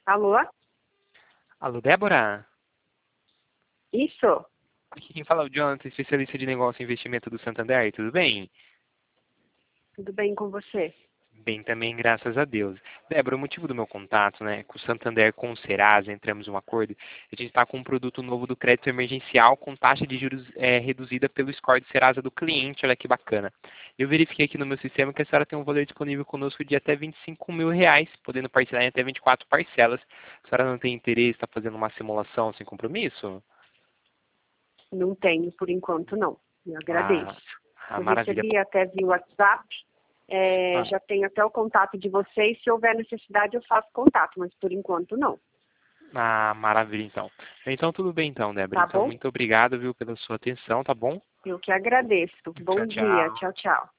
Alô? Alô, Débora? Isso? Aqui quem fala é o Jonathan, especialista de negócio e investimento do Santander, tudo bem? Tudo bem com você? Bem também, graças a Deus. Débora, o motivo do meu contato, né, com o Santander, com o Serasa, entramos em um acordo, a gente está com um produto novo do crédito emergencial com taxa de juros reduzida pelo score de Serasa do cliente, olha que bacana. Eu verifiquei aqui no meu sistema que a senhora tem um valor disponível conosco de até R$ 25.000, podendo parcelar em até 24 parcelas. A senhora não tem interesse, está fazendo uma simulação sem compromisso? Não tenho, por enquanto, não. Eu agradeço. Ah, Eu maravilha. recebi até via WhatsApp, Ah, já tenho até o contato de vocês. Se houver necessidade, eu faço contato, mas por enquanto, não. maravilha, então. Então, tudo bem, então, Débora. Tá Então, bom? muito obrigado, viu, pela sua atenção, tá bom? Eu que agradeço. Tchau, Bom dia. tchau. Tchau, tchau.